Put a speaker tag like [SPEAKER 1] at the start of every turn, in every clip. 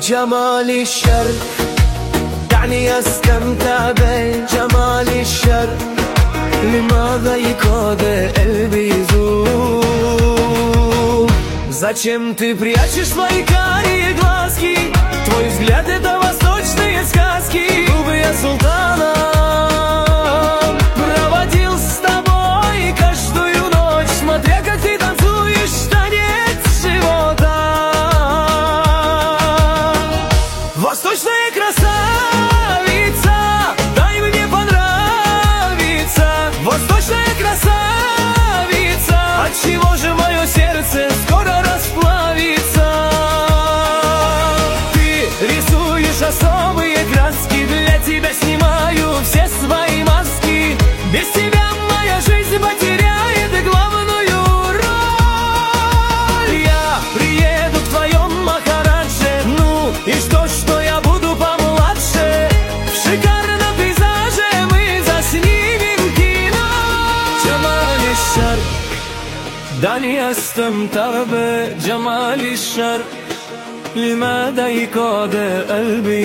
[SPEAKER 1] جمال الشرق دعني أستمتع بجمال الشرق. لماذا يكاد قلبي يذوب؟ Зачем ты прячешь свои карие глазки? Твой взгляд — это восточные сказки. Губы я султана проводил с тобой каждую ночь, смотря как ты танцуешь танец живота. Восточная красавица, дай мне понравиться. Восточная красавица, отчего же мое сердце скоро расплавится? Ты рисуешь особые краски, для тебя снимаю все свои маски. Без тебя моя жизнь потеряет главную роль. Я приеду в твоем Махарадже, ну и что я буду помладше? В шикарном пейзаже мы заснимем кино. جمال الشرق دعني أستمتع بجمال الشرق. لماذا يكاد قلبي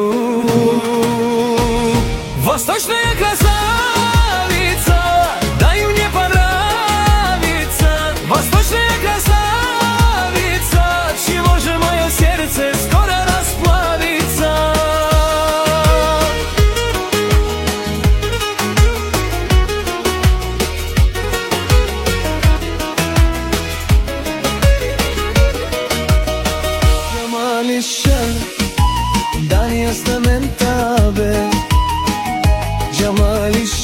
[SPEAKER 1] يذوب؟ Восточная красавица, дай мне понравиться. Восточная красавица, чего же мое сердце скоро расплавится? جمال الشرق دعني أستمتع بجمال الشرق.